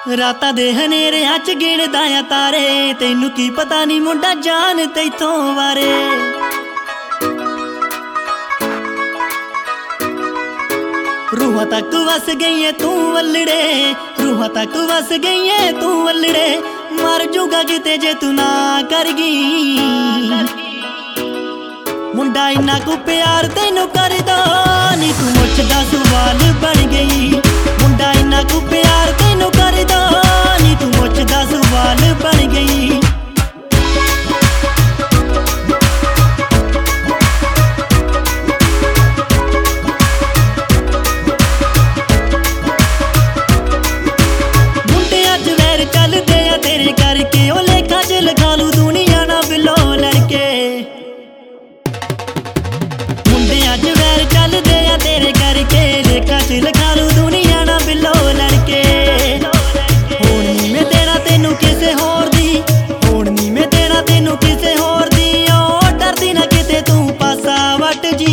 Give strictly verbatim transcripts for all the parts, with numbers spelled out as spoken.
ਰਾਤਾਂ ਦੇ ਹਨੇਰਿਆਂ ਚ ਗਿਣਦਾ ਆ ਤਾਰੇ, ਤੈਨੂੰ ਕੀ ਪਤਾ ਨੀ ਮੁੰਡਾ ਜਾਨ ਤੈਥੋਂ ਵਾਰੇ। ਰੂਹਾਂ ਤੱਕ ਵਸ ਗਈਏ ਤੂੰ ਵੱਲੜੇ, ਰੂਹਾਂ ਤੱਕ ਵਸ ਗਈਏ ਤੂੰ ਵੱਲੜੇ, ਮਰ ਜੂਗਾ ਕਿਤੇ ਜੇ ਤੂੰ ਨਾ ਕਰ ਗਈ। ਮੁੰਡਾ ਇੰਨਾ ਕੁ ਪਿਆਰ ਤੈਨੂੰ ਕਰਦਾ ਨੀ, ਤੂੰ ਮੁੱਛ ਦਾ ਸਵਾਲ ਬਣ ਗਈ। ਮੁੰਡਾ ਇੰਨਾ ਕੁ ਪਿਆਰ ਤੈਨੂੰ ਕਰਦਾ ਨੀ, ਤੂੰ ਮੁੱਛ ਦਾ ਸਵਾਲ ਬਣ ਗਈ। ਮੁੰਡੇ ਅੱਜ ਵੈਰ ਚੱਲਦੇ ਆ ਤੇਰੇ ਕਰਕੇ, ਉਹ ਲੇਖਾਂ ਚ ਲਿਖਾ ਲੂ ਦੁਨੀਆ ਨਾ ਬਿਲੋ ਲੜਕੇ। ਮੁੰਡੇ ਅੱਜ ਵੈਰ ਚੱਲਦੇ ਆ ਤੇਰੇ ਕਰਕੇ, ਲੇਖਾਂ ਚ ਲਿਖਾ ਲੂ ਦੁਨੀਆ ਨਾ ਬਿਲੋ ਲੜਕੇ। ਹੁਣ ਨੀ ਮੈਂ ਦੇਣਾ ਤੈਨੂੰ ਕਿਸੇ ਹੋਰ ਦੀ, ਹੁਣ ਨੀ ਮੈਂ ਦੇਣਾ ਤੈਨੂੰ ਕਿਸੇ ਹੋਰ ਦੀ, ਓ ਡਰਦੀ ਨਾ ਕਿਤੇ ਤੂੰ ਪਾਸਾ ਵੱਟ ਜੀ।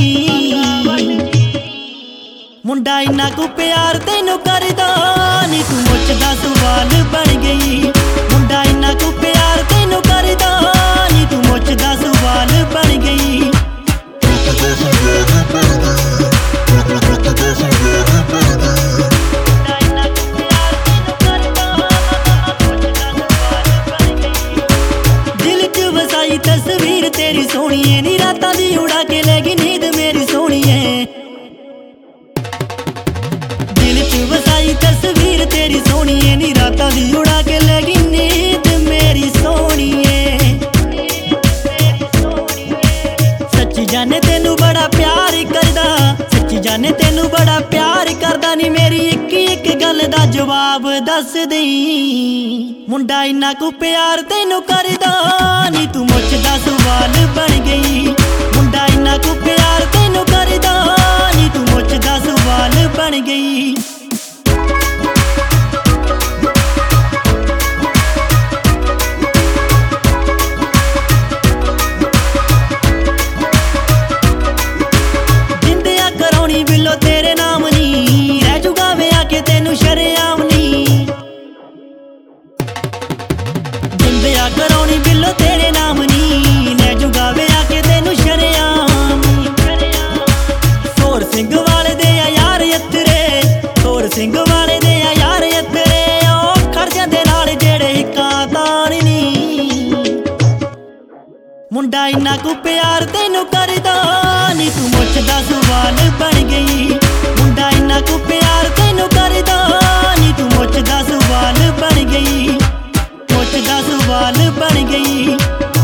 ਮੁੰਡਾ ਇੰਨਾ ਕੁ ਪਿਆਰ ਤੈਨੂੰ ਕਰਦਾ ਨੀ, ਤੂੰ ਮੁੱਛ ਦਾ ਸਵਾਲ ਬਣ ਗਈ। ਮੁੰਡਾ ਇੰਨਾ ਕੁ ਪਿਆਰ ਤੈਨੂੰ ਕਰਦਾ ਨੀ, ਤੂੰ ਮੁੱਛ ਦਾ ਸਵਾਲ ਬਣ ਗਈ। ਦਿਲ ਚ ਵਸਾਈ ਤਸਵੀਰ ਤੇਰੀ ਸੋਹਣੀਏ ਨੀ, ਰਾਤਾਂ ਦੀ ਉਡਾ ਕੇ ਲੈ ਗਈ ਨੀਂਦ ਮੇਰੀ ਸੋਹਣੀਏ। ਦਿਲ ਚ ਵਸਾਈ ਤਸਵੀਰ ਤੇਰੀ ਸੋਹਣੀਏ ਨੀ, ਰਾਤਾਂ ਦੀ ਉਡਾ ਕੇ ਲੈ ਗਈ ਨੀਂਦ ਮੇਰੀ ਸੋਹਣੀਏ। ਸੱਚੀ ਜਾਣੇ ਤੈਨੂੰ ਬੜਾ ਪਿਆਰ ਕਰਦਾ, ਸੱਚੀ ਜਾਣੇ ਤੈਨੂੰ ਬੜਾ ਪਿਆਰ ਕਰਦਾ ਨੀ, ਮੇਰੀ ਇੱਕ ਇੱਕ ਗੱਲ ਦਾ ਜਵਾਬ ਦੱਸ ਦੇਈਂ। ਮੁੰਡਾ ਇੰਨਾ ਕੁ ਪਿਆਰ ਤੈਨੂੰ ਕਰਦਾ ਨੀ, ਤੂੰ ਮੁੱਛ ਦਾ ਸਵਾਲ ਬਣ ਗਈ। ਮੁੰਡਾ ਇੰਨਾ ਕੁ ਪਿਆਰ ਤੈਨੂੰ ਕਰਦਾ ਨੀ, ਤੂੰ ਮੁੱਛ ਦਾ ਸਵਾਲ ਬਣ ਗਈ। ਜਿੰਦਿਆ ਕਰਾਉਣੀ ਬਿੱਲੋ ਤੇਰੇ ਨਾਮ ਨੀ, ਰਹਿ ਜੂਗਾ ਵਿਆਹ ਕੇ ਤੈਨੂੰ ਸ਼ਰੇਆਮ ਨੀ। ਜਿੰਦਿਆ ਕਰਾਉਣੀ ਬਿੱਲੋ ਤੇਰੇ ਨਾਮ ਨੀ, ਲੈ ਜੂਗਾ ਵਿਆਹ ਕੇ ਤੈਨੂੰ ਸ਼ਰੇਆਮ। ਸੋਹਰ ਸਿੰਘ ਵਾਲੇ ਦੇ ਆ ਯਾਰ ਯੱਤਰੇ, ਸੋਹਰ ਸਿੰਘ ਵਾਲੇ ਦੇ ਆ ਯਾਰ ਯੱਤਰੇ, ਉਹ ਖੜ ਜਾਂਦੇ ਨਾਲ ਜਿਹੜੇ ਇੱਕਾਂ ਤਾਣ ਨੀ। ਮੁੰਡਾ ਇੰਨਾ ਕੁ ਪਿਆਰ ਤੈਨੂੰ ਕਰਦਾ ਨੀ, ਤੂੰ ਮੁੱਛ ਦਾ ਸਵਾਲ ਬਣ ਗਈ। ਮੁੰਡਾ ਇੰਨਾ ਕੁ ਪਿਆਰ ਤੈਨੂੰ ਕਰਦਾ ਨੀ, ਤੂੰ ਮੁੱਛ ਦਾ ਸਵਾਲ ਬਣ ਗਈ। ਮੁੱਛ ਦਾ ਸਵਾਲ ਬਣ ਗਈ।